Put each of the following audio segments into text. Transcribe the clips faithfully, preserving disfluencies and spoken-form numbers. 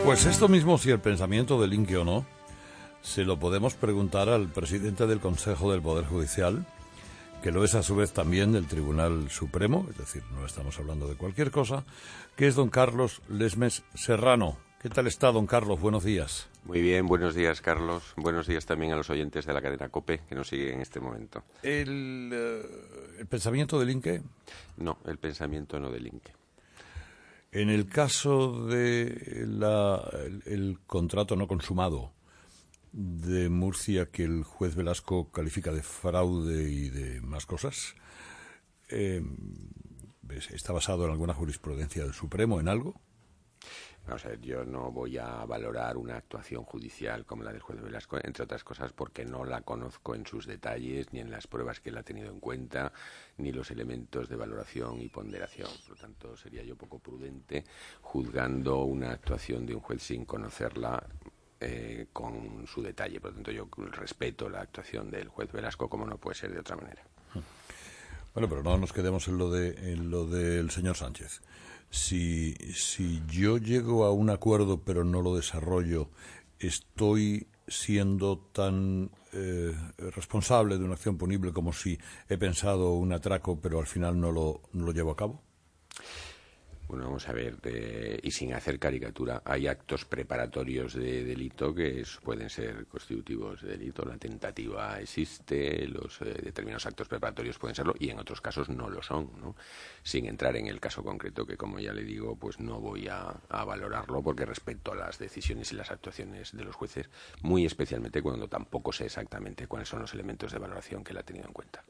Pues esto mismo, si el pensamiento delinque o no, se lo podemos preguntar al presidente del Consejo del Poder Judicial, que lo es a su vez también del Tribunal Supremo, es decir, no estamos hablando de cualquier cosa, que es don Carlos Lesmes Serrano. ¿Qué tal está, don Carlos? Buenos días. Muy bien, buenos días, Carlos. Buenos días también a los oyentes de la cadena COPE que nos siguen en este momento. ¿El, uh, el pensamiento delinque? No, el pensamiento no delinque. En el caso de la, el, el contrato no consumado de Murcia, que el juez Velasco califica de fraude y de más cosas, eh, ¿está basado en alguna jurisprudencia del Supremo, en algo? Vamos a ver, yo no voy a valorar una actuación judicial como la del juez Velasco, entre otras cosas porque no la conozco en sus detalles, ni en las pruebas que él ha tenido en cuenta, ni los elementos de valoración y ponderación. Por lo tanto, sería yo poco prudente juzgando una actuación de un juez sin conocerla eh, con su detalle. Por lo tanto, yo respeto la actuación del juez Velasco como no puede ser de otra manera. Bueno, pero no nos quedemos en lo de en lo del señor Sánchez. Si, si yo llego a un acuerdo pero no lo desarrollo, ¿estoy siendo tan eh, responsable de una acción punible como si he pensado un atraco pero al final no lo, no lo llevo a cabo? Bueno, vamos a ver, eh, y sin hacer caricatura, hay actos preparatorios de delito que es, pueden ser constitutivos de delito. La tentativa existe, los eh, determinados actos preparatorios pueden serlo y en otros casos no lo son, ¿no? Sin entrar en el caso concreto, que como ya le digo, pues no voy a, a valorarlo porque respeto a las decisiones y las actuaciones de los jueces, muy especialmente cuando tampoco sé exactamente cuáles son los elementos de valoración que él ha tenido en cuenta.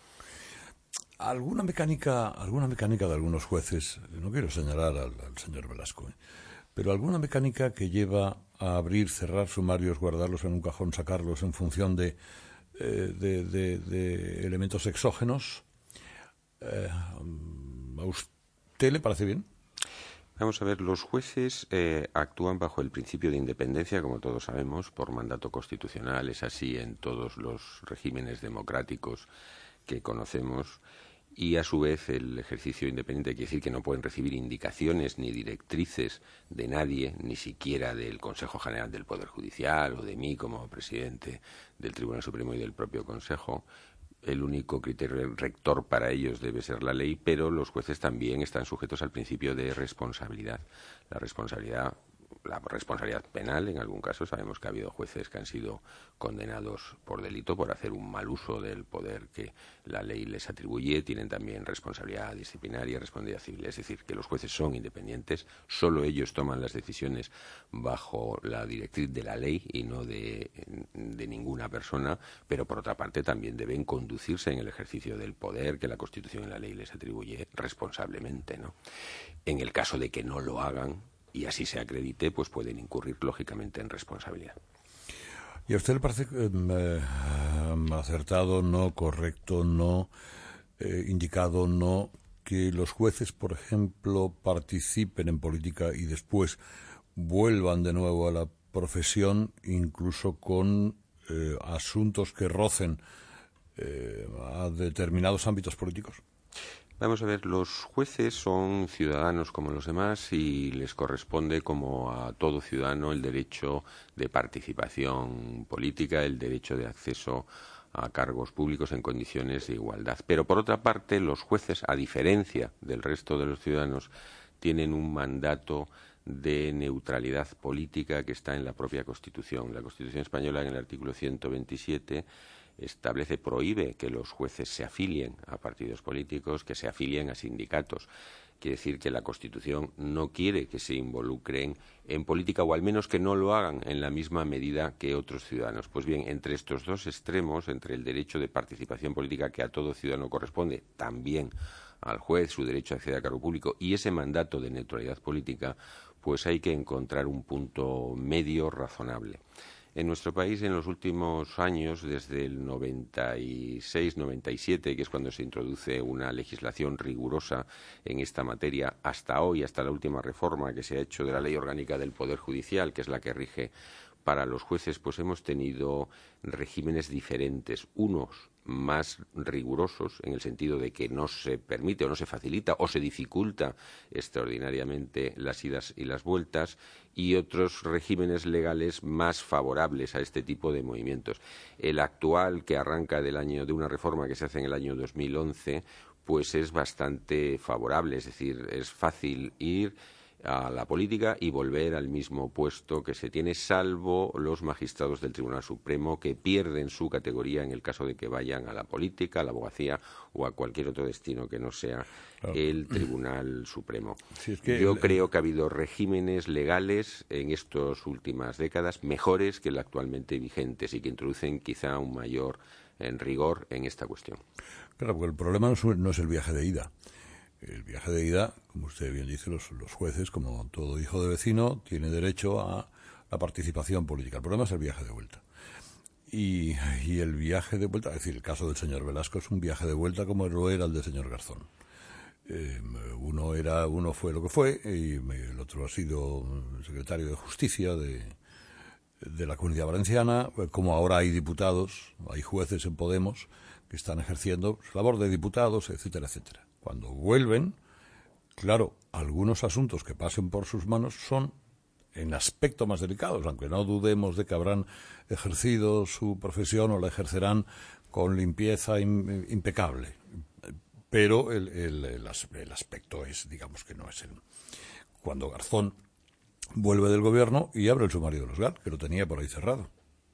Alguna mecánica, alguna mecánica de algunos jueces, no quiero señalar al, al señor Velasco, ¿eh? pero alguna mecánica que lleva a abrir, cerrar sumarios, guardarlos en un cajón, sacarlos en función de, eh, de, de, de elementos exógenos, eh, ¿a usted le parece bien? Vamos a ver, los jueces eh, actúan bajo el principio de independencia, como todos sabemos, por mandato constitucional. Es así en todos los regímenes democráticos que conocemos. Y a su vez el ejercicio independiente quiere decir que no pueden recibir indicaciones ni directrices de nadie, ni siquiera del Consejo General del Poder Judicial o de mí como presidente del Tribunal Supremo y del propio Consejo. El único criterio rector para ellos debe ser la ley, pero los jueces también están sujetos al principio de responsabilidad. La responsabilidad la responsabilidad penal, en algún caso sabemos que ha habido jueces que han sido condenados por delito por hacer un mal uso del poder que la ley les atribuye, tienen también responsabilidad disciplinaria, responsabilidad civil, es decir, que los jueces son independientes, solo ellos toman las decisiones bajo la directriz de la ley y no de, de ninguna persona, pero por otra parte también deben conducirse en el ejercicio del poder que la Constitución y la ley les atribuye responsablemente, ¿no? En el caso de que no lo hagan, y así se acredite, pues pueden incurrir lógicamente en responsabilidad. ¿Y a usted le parece eh, acertado, no, correcto, no, eh, indicado, no, que los jueces, por ejemplo, participen en política y después vuelvan de nuevo a la profesión, incluso con eh, asuntos que rocen eh, a determinados ámbitos políticos? Vamos a ver, los jueces son ciudadanos como los demás y les corresponde, como a todo ciudadano, el derecho de participación política, el derecho de acceso a cargos públicos en condiciones de igualdad. Pero, por otra parte, los jueces, a diferencia del resto de los ciudadanos, tienen un mandato de neutralidad política que está en la propia Constitución. La Constitución española, en el artículo ciento veintisiete, establece, prohíbe que los jueces se afilien a partidos políticos, que se afilien a sindicatos. Quiere decir que la Constitución no quiere que se involucren en política, o al menos que no lo hagan en la misma medida que otros ciudadanos. Pues bien, entre estos dos extremos, entre el derecho de participación política que a todo ciudadano corresponde, también al juez, su derecho a acceder a cargo público, y ese mandato de neutralidad política, pues hay que encontrar un punto medio razonable. En nuestro país, en los últimos años, desde el noventa y seis noventa y siete, que es cuando se introduce una legislación rigurosa en esta materia, hasta hoy, hasta la última reforma que se ha hecho de la Ley Orgánica del Poder Judicial, que es la que rige para los jueces, pues hemos tenido regímenes diferentes, unos más rigurosos, en el sentido de que no se permite o no se facilita o se dificulta extraordinariamente las idas y las vueltas, y otros regímenes legales más favorables a este tipo de movimientos. El actual, que arranca del año de una reforma que se hace en el año dos mil once, pues es bastante favorable, es decir, es fácil ir a la política y volver al mismo puesto que se tiene, salvo los magistrados del Tribunal Supremo, que pierden su categoría en el caso de que vayan a la política, a la abogacía o a cualquier otro destino que no sea claro. el Tribunal Supremo. Sí, es que Yo el, creo que ha habido regímenes legales en estas últimas décadas mejores que los actualmente vigentes y que introducen quizá un mayor en rigor en esta cuestión. Claro, porque el problema no es, no es el viaje de ida. El viaje de ida, como usted bien dice, los, los jueces, como todo hijo de vecino, tiene derecho a la participación política. El problema es el viaje de vuelta. Y, y el viaje de vuelta, es decir, el caso del señor Velasco es un viaje de vuelta como lo era el del señor Garzón. Eh, uno era, uno fue lo que fue y el otro ha sido secretario de Justicia de, de la Comunidad Valenciana, como ahora hay diputados, hay jueces en Podemos que están ejerciendo su labor de diputados, etcétera, etcétera. Cuando vuelven, claro, algunos asuntos que pasen por sus manos son en aspecto más delicados, aunque no dudemos de que habrán ejercido su profesión o la ejercerán con limpieza impecable. Pero el, el, el, el aspecto es, digamos que no es el... Cuando Garzón vuelve del gobierno y abre el sumario de los G A L, que lo tenía por ahí cerrado.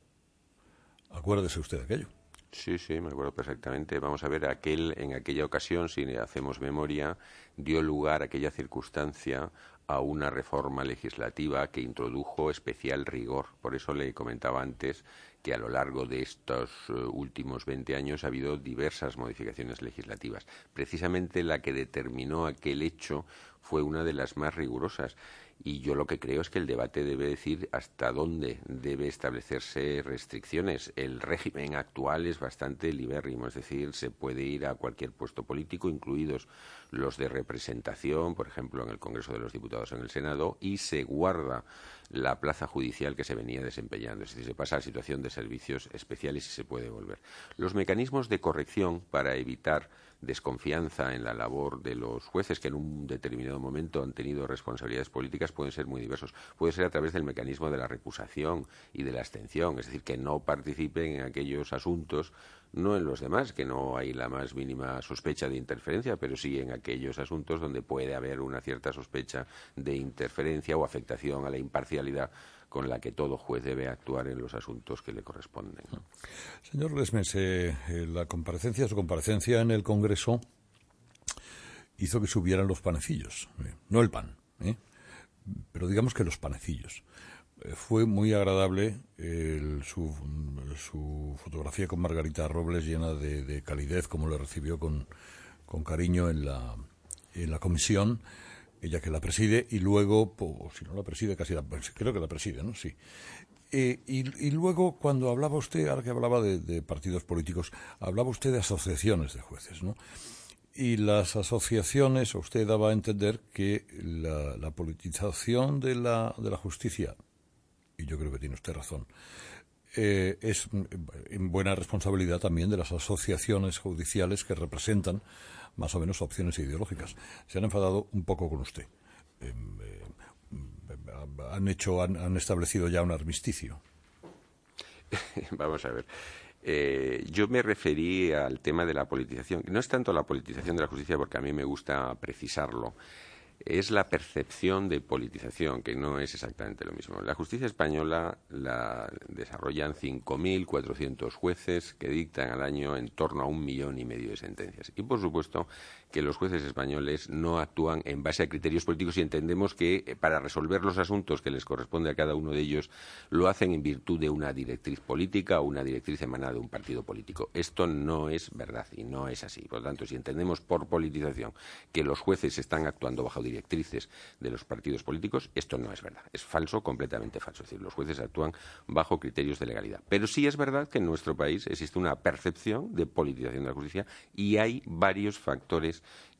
Acuérdese usted de aquello. Sí, sí, me acuerdo perfectamente. Vamos a ver, aquel, en aquella ocasión, si hacemos memoria, dio lugar a aquella circunstancia a una reforma legislativa que introdujo especial rigor. Por eso le comentaba antes que a lo largo de estos uh, últimos veinte años ha habido diversas modificaciones legislativas. Precisamente la que determinó aquel hecho fue una de las más rigurosas. Y yo lo que creo es que el debate debe decir hasta dónde debe establecerse restricciones. El régimen actual es bastante libérrimo, es decir, se puede ir a cualquier puesto político, incluidos los de representación, por ejemplo, en el Congreso de los Diputados o en el Senado, y se guarda la plaza judicial que se venía desempeñando. Es decir, se pasa a la situación de servicios especiales y se puede volver. Los mecanismos de corrección para evitar desconfianza en la labor de los jueces, que en un determinado momento han tenido responsabilidades políticas, pueden ser muy diversos. Puede ser a través del mecanismo de la recusación y de la abstención, es decir, que no participen en aquellos asuntos, no en los demás, que no hay la más mínima sospecha de interferencia, pero sí en aquellos asuntos donde puede haber una cierta sospecha de interferencia o afectación a la imparcialidad con la que todo juez debe actuar en los asuntos que le corresponden. Señor Lesmes, eh, eh, la comparecencia, su comparecencia en el Congreso hizo que subieran los panecillos, eh, no el pan, eh, pero digamos que los panecillos. Eh, fue muy agradable el, su, su fotografía con Margarita Robles, llena de, de calidez, como le recibió con, con cariño en la, en la comisión, ella que la preside, y luego, o si no la preside, casi la, creo que la preside, ¿no? Sí. Eh, y, y luego, cuando hablaba usted, ahora que hablaba de, de partidos políticos, hablaba usted de asociaciones de jueces, ¿no? Y las asociaciones, usted daba a entender que la, la politización de la, de la justicia, y yo creo que tiene usted razón, eh, es en buena responsabilidad también de las asociaciones judiciales que representan más o menos opciones ideológicas. Se han enfadado un poco con usted. Eh, eh, han hecho, han, han establecido ya un armisticio. Vamos a ver. Eh, yo me referí al tema de la politización. No es tanto la politización de la justicia, porque a mí me gusta precisarlo. Es la percepción de politización, que no es exactamente lo mismo. La justicia española la desarrollan cinco mil cuatrocientos jueces que dictan al año en torno a un millón y medio de sentencias. Y, por supuesto, que los jueces españoles no actúan en base a criterios políticos y entendemos que para resolver los asuntos que les corresponde a cada uno de ellos lo hacen en virtud de una directriz política o una directriz emanada de un partido político. Esto no es verdad y no es así. Por lo tanto, si entendemos por politización que los jueces están actuando bajo directrices de los partidos políticos, esto no es verdad. Es falso, completamente falso. Es decir, los jueces actúan bajo criterios de legalidad. Pero sí es verdad que en nuestro país existe una percepción de politización de la justicia y hay varios factores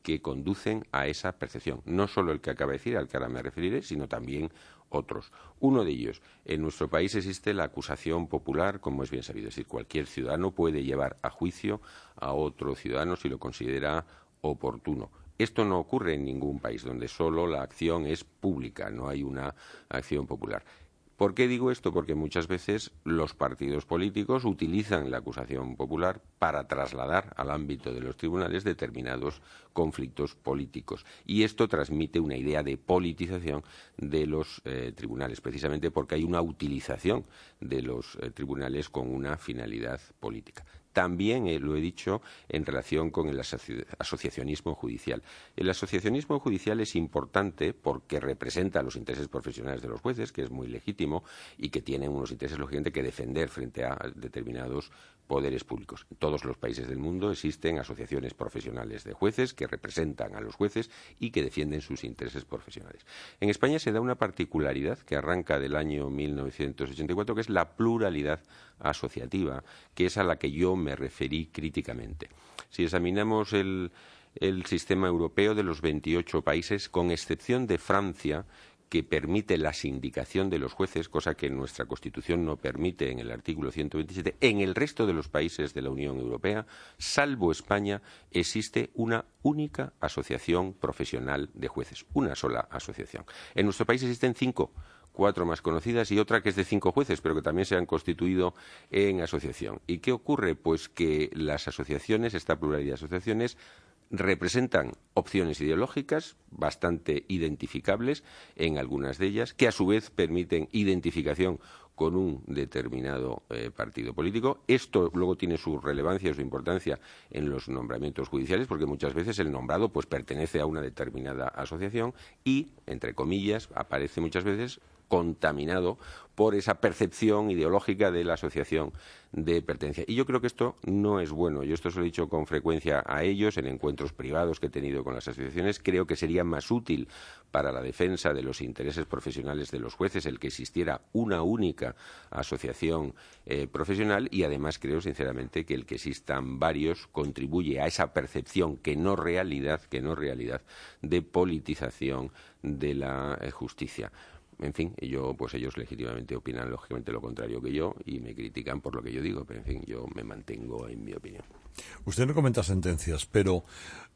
que conducen a esa percepción. No solo el que acaba de decir, al que ahora me referiré, sino también otros. Uno de ellos, en nuestro país existe la acusación popular, como es bien sabido. Es decir, cualquier ciudadano puede llevar a juicio a otro ciudadano si lo considera oportuno. Esto no ocurre en ningún país, donde solo la acción es pública, no hay una acción popular. ¿Por qué digo esto? Porque muchas veces los partidos políticos utilizan la acusación popular para trasladar al ámbito de los tribunales determinados conflictos políticos. Y esto transmite una idea de politización de los eh, tribunales, precisamente porque hay una utilización de los eh, tribunales con una finalidad política. También eh, lo he dicho en relación con el asoci- asociacionismo judicial. El asociacionismo judicial es importante porque representa los intereses profesionales de los jueces, que es muy legítimo y que tienen unos intereses, lógicamente, que defender frente a determinados poderes públicos. En todos los países del mundo existen asociaciones profesionales de jueces que representan a los jueces y que defienden sus intereses profesionales. En España se da una particularidad que arranca del año mil novecientos ochenta y cuatro, que es la pluralidad asociativa, que es a la que yo me referí críticamente. Si examinamos el, el sistema europeo de los veintiocho países, con excepción de Francia, que permite la sindicación de los jueces, cosa que nuestra Constitución no permite en el artículo ciento veintisiete, en el resto de los países de la Unión Europea, salvo España, existe una única asociación profesional de jueces, una sola asociación. En nuestro país existen cinco, cuatro más conocidas y otra que es de cinco jueces, pero que también se han constituido en asociación. ¿Y qué ocurre? Pues que las asociaciones, esta pluralidad de asociaciones, representan opciones ideológicas bastante identificables en algunas de ellas, que a su vez permiten identificación con un determinado eh, partido político. Esto luego tiene su relevancia y su importancia en los nombramientos judiciales, porque muchas veces el nombrado pues pertenece a una determinada asociación y, entre comillas, aparece muchas veces contaminado por esa percepción ideológica de la asociación de pertenencia. Y yo creo que esto no es bueno. Yo esto se lo he dicho con frecuencia a ellos en encuentros privados que he tenido con las asociaciones. Creo que sería más útil para la defensa de los intereses profesionales de los jueces el que existiera una única asociación eh, profesional, y además creo sinceramente que el que existan varios contribuye a esa percepción que no realidad, que no realidad de politización de la eh, justicia. En fin, yo, pues ellos legítimamente opinan lógicamente lo contrario que yo y me critican por lo que yo digo, pero en fin, yo me mantengo en mi opinión. Usted no comenta sentencias, pero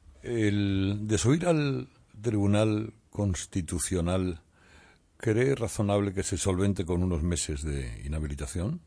el desoír al Tribunal Constitucional, ¿cree razonable que se solvente con unos meses de inhabilitación?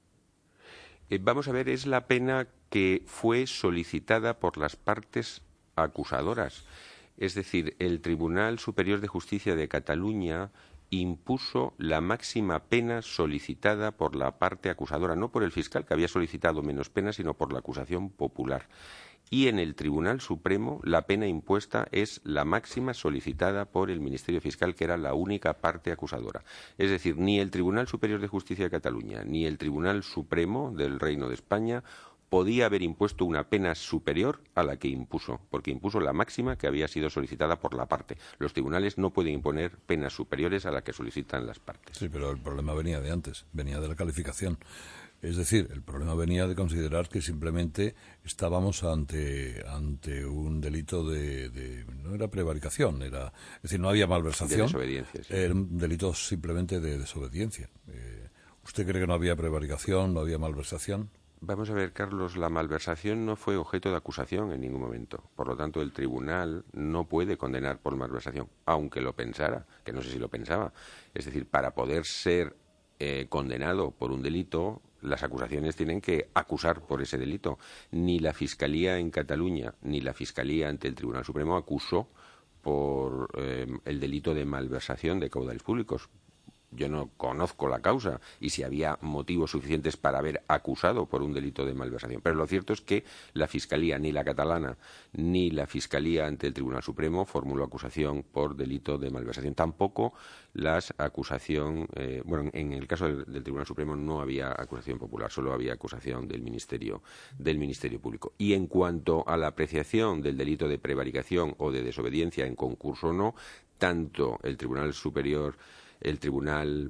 Eh, vamos a ver, es la pena que fue solicitada por las partes acusadoras. Es decir, el Tribunal Superior de Justicia de Cataluña impuso la máxima pena solicitada por la parte acusadora, no por el fiscal, que había solicitado menos pena, sino por la acusación popular. Y en el Tribunal Supremo la pena impuesta es la máxima solicitada por el Ministerio Fiscal, que era la única parte acusadora. Es decir, ni el Tribunal Superior de Justicia de Cataluña ni el Tribunal Supremo del Reino de España podía haber impuesto una pena superior a la que impuso, porque impuso la máxima que había sido solicitada por la parte. Los tribunales no pueden imponer penas superiores a las que solicitan las partes. Sí, pero el problema venía de antes, venía de la calificación. Es decir, el problema venía de considerar que simplemente estábamos ante ante un delito de, de no era prevaricación, era, es decir, no había malversación. De desobediencia, sí. Era un delito simplemente de desobediencia. Eh, ¿Usted cree que no había prevaricación, no había malversación? Vamos a ver, Carlos, la malversación no fue objeto de acusación en ningún momento. Por lo tanto, el tribunal no puede condenar por malversación, aunque lo pensara, que no sé si lo pensaba. Es decir, para poder ser eh, condenado por un delito, las acusaciones tienen que acusar por ese delito. Ni la Fiscalía en Cataluña, ni la Fiscalía ante el Tribunal Supremo acusó por eh, el delito de malversación de caudales públicos. Yo no conozco la causa y si había motivos suficientes para haber acusado por un delito de malversación. Pero lo cierto es que la Fiscalía, ni la catalana, ni la Fiscalía ante el Tribunal Supremo formuló acusación por delito de malversación. Tampoco las acusación, eh, bueno, en el caso del, del Tribunal Supremo no había acusación popular, solo había acusación del Ministerio, del Ministerio Público. Y en cuanto a la apreciación del delito de prevaricación o de desobediencia en concurso o no, tanto el Tribunal Superior, el Tribunal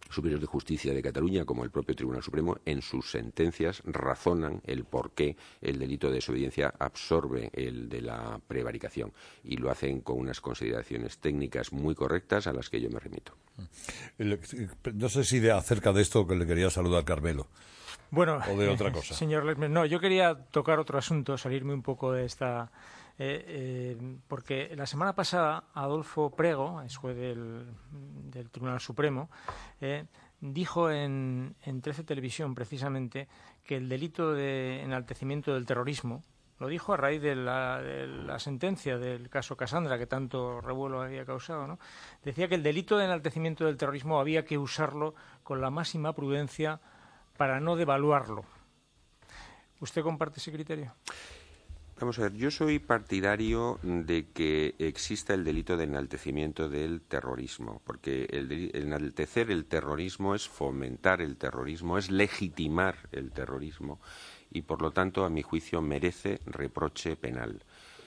Superior de Justicia de Cataluña como el propio Tribunal Supremo en sus sentencias razonan el por qué el delito de desobediencia absorbe el de la prevaricación y lo hacen con unas consideraciones técnicas muy correctas a las que yo me remito. No sé si de acerca de esto que le quería saludar Carmelo. Bueno, o de otra cosa. Eh, señor Lesmes, no, yo quería tocar otro asunto, salirme un poco de esta... Eh, eh, porque la semana pasada Adolfo Prego, es juez del, del Tribunal Supremo, eh, dijo en, en trece Televisión precisamente que el delito de enaltecimiento del terrorismo, lo dijo a raíz de la, de la sentencia del caso Casandra, que tanto revuelo había causado, ¿no? Decía que el delito de enaltecimiento del terrorismo había que usarlo con la máxima prudencia para no devaluarlo. ¿Usted comparte ese criterio? Vamos a ver, yo soy partidario de que exista el delito de enaltecimiento del terrorismo, porque el enaltecer el terrorismo es fomentar el terrorismo, es legitimar el terrorismo y, por lo tanto, a mi juicio, merece reproche penal.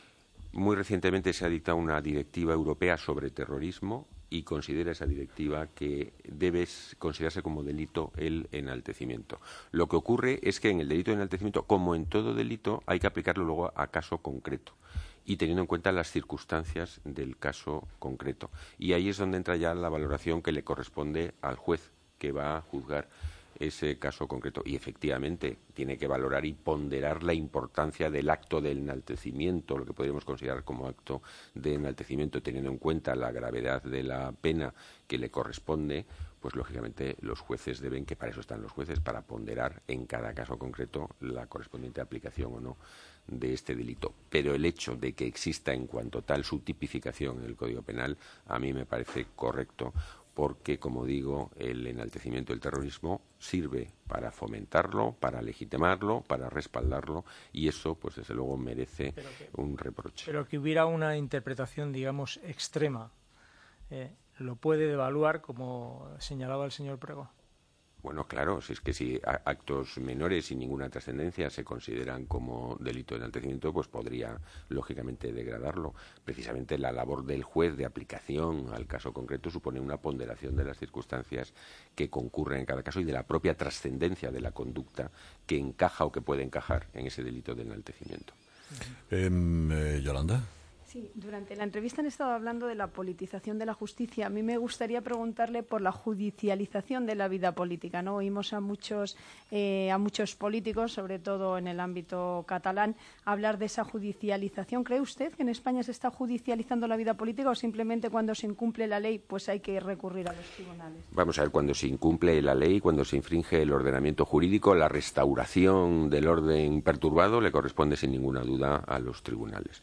Muy recientemente se ha dictado una directiva europea sobre terrorismo y considera esa directiva que debe considerarse como delito el enaltecimiento. Lo que ocurre es que en el delito de enaltecimiento, como en todo delito, hay que aplicarlo luego a caso concreto y teniendo en cuenta las circunstancias del caso concreto. Y ahí es donde entra ya la valoración que le corresponde al juez que va a juzgar ese caso concreto. Y efectivamente tiene que valorar y ponderar la importancia del acto de enaltecimiento, lo que podríamos considerar como acto de enaltecimiento, teniendo en cuenta la gravedad de la pena que le corresponde. Pues lógicamente los jueces deben, que para eso están los jueces, para ponderar en cada caso concreto la correspondiente aplicación o no de este delito. Pero el hecho de que exista en cuanto tal su tipificación en el Código Penal a mí me parece correcto, porque, como digo, el enaltecimiento del terrorismo sirve para fomentarlo, para legitimarlo, para respaldarlo, y eso, pues desde luego, merece que, un reproche. Pero que hubiera una interpretación, digamos, extrema, eh, ¿lo puede devaluar, como señalaba el señor Prego? Bueno, claro, si es que si actos menores sin ninguna trascendencia se consideran como delito de enaltecimiento, pues podría, lógicamente, degradarlo. Precisamente la labor del juez de aplicación al caso concreto supone una ponderación de las circunstancias que concurren en cada caso y de la propia trascendencia de la conducta que encaja o que puede encajar en ese delito de enaltecimiento. Eh, eh, Yolanda. Sí, durante la entrevista han estado hablando de la politización de la justicia. A mí me gustaría preguntarle por la judicialización de la vida política, ¿no? Oímos a muchos, eh, a muchos políticos, sobre todo en el ámbito catalán, hablar de esa judicialización. ¿Cree usted que en España se está judicializando la vida política o simplemente cuando se incumple la ley pues hay que recurrir a los tribunales? Vamos a ver, cuando se incumple la ley, cuando se infringe el ordenamiento jurídico, la restauración del orden perturbado le corresponde sin ninguna duda a los tribunales.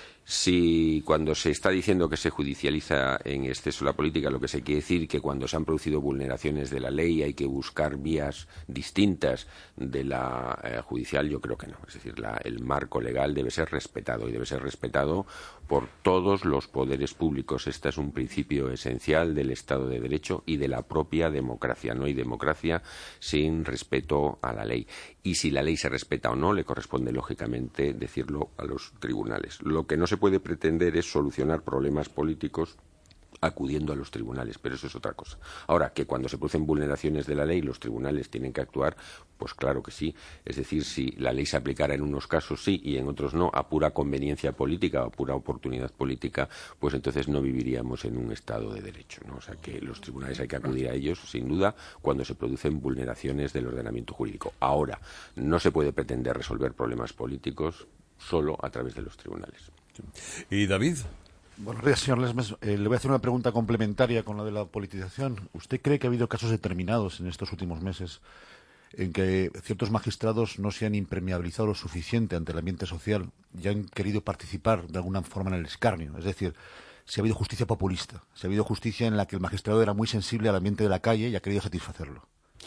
Si cuando se está diciendo que se judicializa en exceso la política, lo que se quiere decir que cuando se han producido vulneraciones de la ley hay que buscar vías distintas de la eh, judicial, yo creo que no. Es decir, la, el marco legal debe ser respetado y debe ser respetado por todos los poderes públicos. Este es un principio esencial del Estado de Derecho y de la propia democracia. No hay democracia sin respeto a la ley. Y si la ley se respeta o no, le corresponde, lógicamente, decirlo a los tribunales. Lo que no se puede pretender es solucionar problemas políticos acudiendo a los tribunales, pero eso es otra cosa. Ahora, que cuando se producen vulneraciones de la ley los tribunales tienen que actuar, pues claro que sí. Es decir, si la ley se aplicara en unos casos sí y en otros no, a pura conveniencia política o pura oportunidad política, pues entonces no viviríamos en un Estado de Derecho, ¿no? O sea que los tribunales hay que acudir a ellos, sin duda, cuando se producen vulneraciones del ordenamiento jurídico. Ahora, no se puede pretender resolver problemas políticos solo a través de los tribunales. ¿Y David? Buenos días, señor Lesmes. Eh, le voy a hacer una pregunta complementaria con la de la politización. ¿Usted cree que ha habido casos determinados en estos últimos meses en que ciertos magistrados no se han impermeabilizado lo suficiente ante el ambiente social y han querido participar de alguna forma en el escarnio? Es decir, si ha habido justicia populista, si ha habido justicia en la que el magistrado era muy sensible al ambiente de la calle y ha querido satisfacerlo.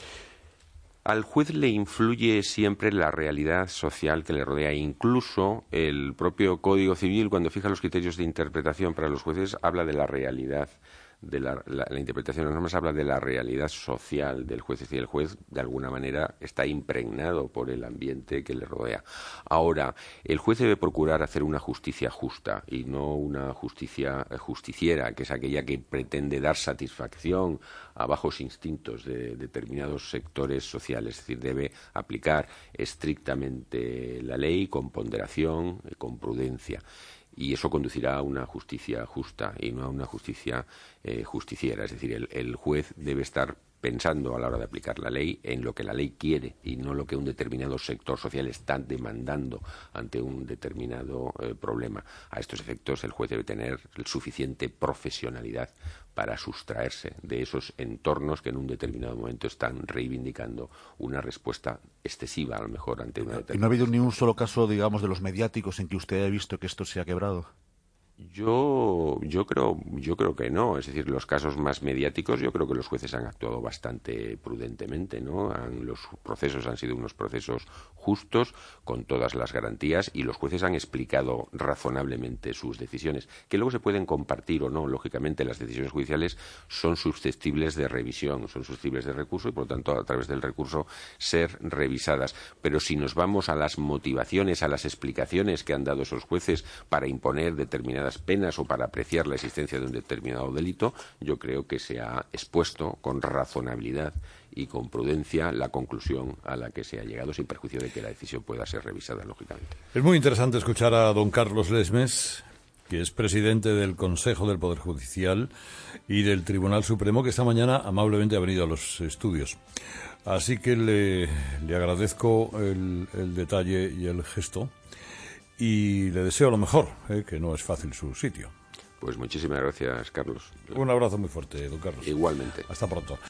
Al juez le influye siempre la realidad social que le rodea. Incluso el propio Código Civil, cuando fija los criterios de interpretación para los jueces, habla de la realidad de la, la, la interpretación de las normas habla de la realidad social del juez, es decir, el juez de alguna manera está impregnado por el ambiente que le rodea. Ahora, el juez debe procurar hacer una justicia justa y no una justicia justiciera, que es aquella que pretende dar satisfacción a bajos instintos de determinados sectores sociales, es decir, debe aplicar estrictamente la ley con ponderación y con prudencia. Y eso conducirá a una justicia justa y no a una justicia eh, justiciera. Es decir, el, el juez debe estar pensando a la hora de aplicar la ley en lo que la ley quiere y no lo que un determinado sector social está demandando ante un determinado eh, problema. A estos efectos, el juez debe tener suficiente profesionalidad para sustraerse de esos entornos que en un determinado momento están reivindicando una respuesta excesiva, a lo mejor, ante una determinada... ¿Y no ha habido ni un solo caso, digamos, de los mediáticos en que usted haya visto que esto se ha quebrado? Yo, yo creo, yo creo que no. Es decir, los casos más mediáticos, yo creo que los jueces han actuado bastante prudentemente, ¿no? Han, los procesos han sido unos procesos justos, con todas las garantías, y los jueces han explicado razonablemente sus decisiones, que luego se pueden compartir o no. Lógicamente, las decisiones judiciales son susceptibles de revisión, son susceptibles de recurso y, por lo tanto, a través del recurso ser revisadas. Pero si nos vamos a las motivaciones, a las explicaciones que han dado esos jueces para imponer determinadas penas o para apreciar la existencia de un determinado delito, yo creo que se ha expuesto con razonabilidad y con prudencia la conclusión a la que se ha llegado, sin perjuicio de que la decisión pueda ser revisada, lógicamente. Es muy interesante escuchar a don Carlos Lesmes, que es presidente del Consejo del Poder Judicial y del Tribunal Supremo, que esta mañana amablemente ha venido a los estudios. Así que le, le agradezco el, el detalle y el gesto. Y le deseo lo mejor, eh, que no es fácil su sitio. Pues muchísimas gracias, Carlos. Un abrazo muy fuerte, don Carlos. Igualmente. Hasta pronto.